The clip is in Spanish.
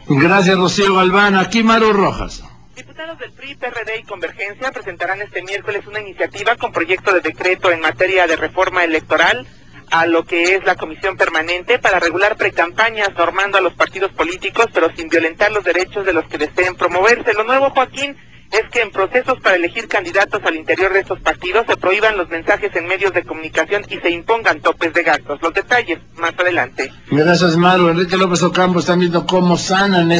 Gracias, Rocío Galván. Aquí Maru Rojas. Diputados del PRI, PRD y Convergencia presentarán este miércoles una iniciativa con proyecto de decreto en materia de reforma electoral a lo que es la Comisión Permanente para regular precampañas, normando a los partidos políticos, pero sin violentar los derechos de los que deseen promoverse. Lo nuevo, Joaquín, es que en procesos para elegir candidatos al interior de estos partidos se prohíban los mensajes en medios de comunicación y se impongan topes de gastos. Los detalles más adelante. Gracias, Maru. Enrique López Ocampo están viendo cómo sanan